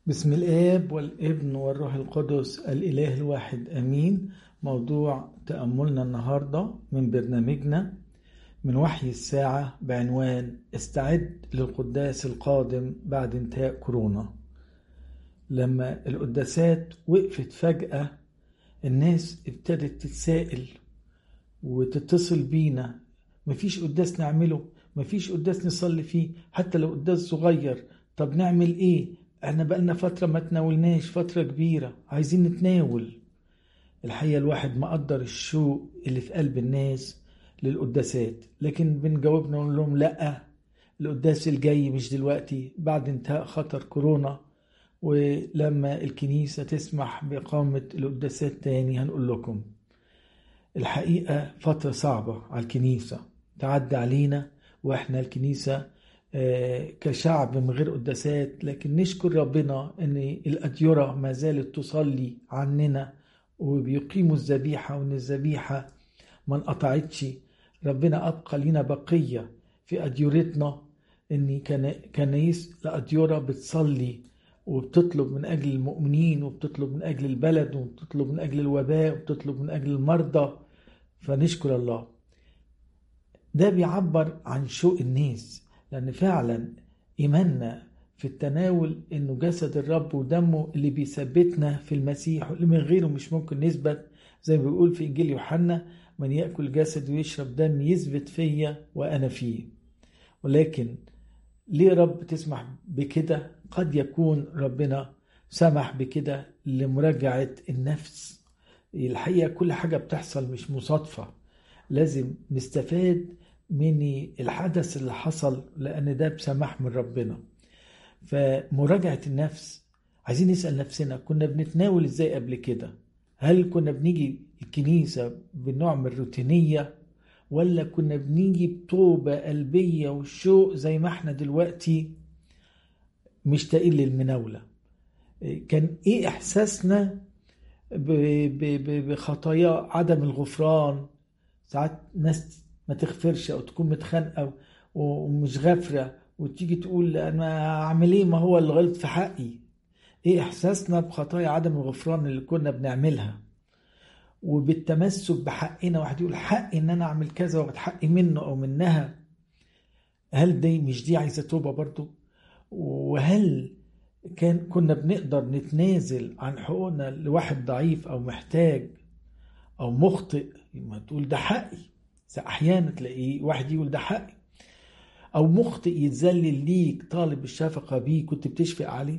بسم الآب والابن والروح القدس الإله الواحد أمين. موضوع تأملنا النهاردة من برنامجنا من وحي الساعة بعنوان استعد للقداس القادم بعد انتهاء كورونا. لما القداسات وقفت فجأة الناس ابتدت تتسائل وتتصل بينا، مفيش قداس نعمله، مفيش قداس نصلي فيه، حتى لو قداس صغير. طب نعمل ايه؟ احنا بقالنا فترة ما تناولناش، فترة كبيرة عايزين نتناول. الحقيقة الواحد مقدر الشوق اللي في قلب الناس للقداسات، لكن بنجاوبنا ونقول لهم لا، القداس الجاي مش دلوقتي، بعد انتهاء خطر كورونا. ولما الكنيسة تسمح بإقامة القداسات تاني هنقول لكم. الحقيقة فترة صعبة على الكنيسة تعدي علينا، وإحنا الكنيسة كشعب من غير قداسات، لكن نشكر ربنا أن الأديرة ما زالت تصلي عننا وبيقيموا الذبيحة، وأن الذبيحة ما انقطعتش. ربنا أبقى لنا بقية في أديرتنا، أن كنايس الأديرة بتصلي وبتطلب من أجل المؤمنين، وبتطلب من أجل البلد، وبتطلب من أجل الوباء، وبتطلب من أجل المرضى. فنشكر الله. ده بيعبر عن شوق الناس، لأن فعلا إيماننا في التناول إنه جسد الرب ودمه اللي بيثبتنا في المسيح، واللي من غيره مش ممكن نثبت. زي ما بيقول في إنجيل يوحنا: من يأكل جسد ويشرب دم يثبت فيا وأنا فيه. ولكن ليه رب تسمح بكده؟ قد يكون ربنا سمح بكده لمراجعة النفس. الحقيقة كل حاجة بتحصل مش مصادفة، لازم نستفاد من الحدث اللي حصل، لأن ده بسماح من ربنا. فمراجعة النفس، عايزين نسأل نفسنا كنا بنتناول ازاي قبل كده؟ هل كنا بنيجي الكنيسة بنوع من الروتينية، ولا كنا بنيجي بطوبة قلبية والشوق زي ما احنا دلوقتي مشتاقين للمناولة؟ كان ايه احساسنا بخطايا عدم الغفران؟ ساعات ناس ما تغفرش او تكون متخانقه ومش غافره، وتيجي تقول انا اعمل ايه، ما هو اللي غلط في حقي. ايه احساسنا بخطايا عدم الغفران اللي كنا بنعملها، وبالتمسك بحقنا؟ واحد يقول حقي ان انا اعمل كذا واخد حقي منه او منها. هل دي مش دي عايزه توبه برضو؟ وهل كنا بنقدر نتنازل عن حقوقنا لواحد ضعيف او محتاج او مخطئ؟ ما تقول ده حقي. احيانا تلاقي واحد يقول ده حقي، او مخطئ يتذلل ليك طالب الشفقة بيه كنت بتشفق عليه.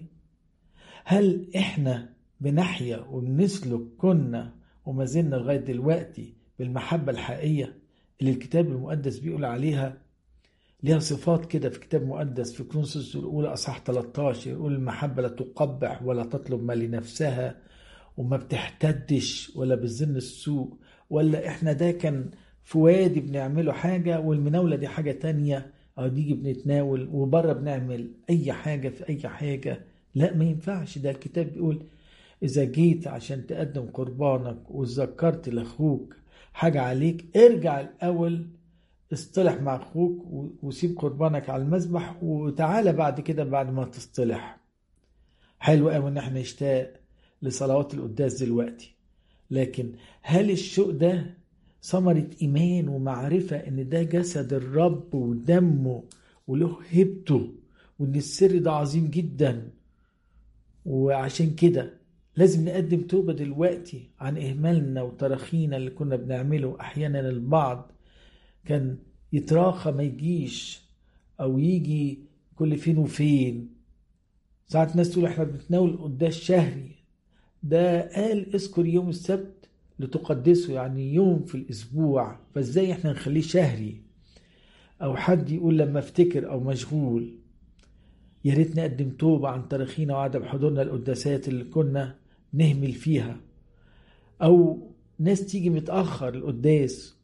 هل احنا بنحيا وبنسلك كنا وما زلنا لغاية دلوقتي بالمحبة الحقيقية اللي الكتاب المقدس بيقول عليها؟ ليها صفات كده في كتاب مقدس في كورنثوس الأولى أصحاح 13 يقول: المحبة لا تقبح ولا تطلب ما لنفسها، وما بتحتدش ولا بتظن السوء. ولا احنا ده كان في وادي بنعمله حاجة، والمناولة دي حاجة تانية، او نيجي بنتناول وبره بنعمل اي حاجة في اي حاجة؟ لا، ما ينفعش. ده الكتاب بيقول اذا جيت عشان تقدم قربانك وذكرت لاخوك حاجة عليك، ارجع الاول اصطلح مع اخوك وسيب قربانك على المذبح، وتعالى بعد كده بعد ما تصطلح. حلو قوي ان احنا نشتاق لصلوات القداس دلوقتي، لكن هل الشوق ده ثمرة إيمان ومعرفة إن ده جسد الرب ودمه وله هبته، وإن السر ده عظيم جدا؟ وعشان كده لازم نقدم توبة دلوقتي عن إهمالنا وتراخينا اللي كنا بنعمله. أحيانا البعض كان يتراخى ما يجيش، أو يجي كل فين وفين. ساعات ناس تقول احنا بنتناول قداس شهري. ده قال اذكر يوم السبت لتقدسه، يعني يوم في الاسبوع، فازاي احنا نخليه شهري؟ او حد يقول لما افتكر او مشغول. يا ريت نقدم توبة عن تراخينا وعدم حضورنا القداسات اللي كنا نهمل فيها. او ناس تيجي متأخر القداس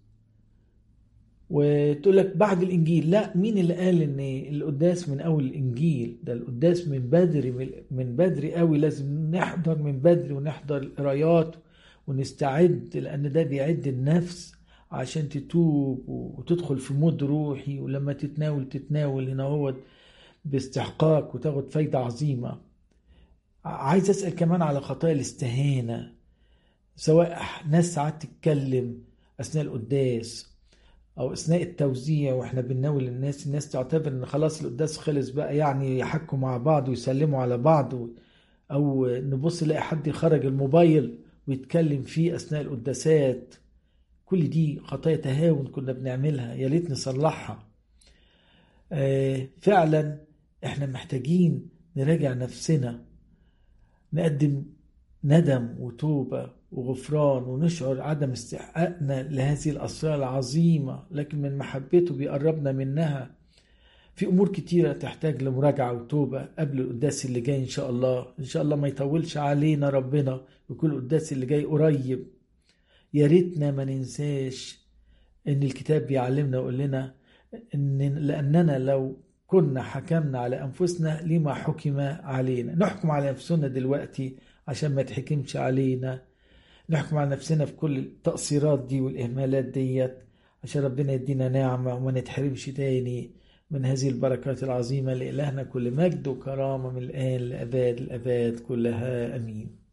وتقول لك بعد الانجيل. لا، مين اللي قال ان القداس من اول الانجيل؟ ده القداس من بدري، من بدري قوي. لازم نحضر من بدري ونحضر القرايات ونستعد، لان ده بيعد النفس عشان تتوب وتدخل في مود روحي. ولما تتناول هنا هو باستحقاق وتاخد فايدة عظيمة. عايز أسأل كمان على خطايا الاستهانة، سواء ناس ساعات تتكلم أثناء القداس أو أثناء التوزيع وإحنا بنناول الناس تعتبر إن خلاص القداس خلص بقى، يعني يحكوا مع بعض ويسلموا على بعض، أو نبص نلاقي حد يخرج الموبايل ويتكلم فيه أثناء القداسات. كل دي خطايا تهاون كنا بنعملها، يا ريت نصلحها. فعلا احنا محتاجين نراجع نفسنا، نقدم ندم وتوبة وغفران، ونشعر عدم استحقاقنا لهذه الأسرار العظيمة، لكن من محبته بيقربنا منها. في أمور كتيرة تحتاج لمراجعة وتوبة قبل القداس اللي جاي إن شاء الله. إن شاء الله ما يطولش علينا ربنا، وكل القداس اللي جاي قريب. يا ريتنا ما ننساش إن الكتاب بيعلمنا ويقول لنا لأننا لو كنا حكمنا على أنفسنا لما حكم علينا. نحكم على نفسنا دلوقتي عشان ما تحكمش علينا، نحكم على نفسنا في كل التقصيرات دي والإهمالات ديت، عشان ربنا يدينا نعمة وما نتحرمش تاني من هذه البركات العظيمة. لإلهنا كل مجد وكرامة من الآن لأباد الأباد كلها، أمين.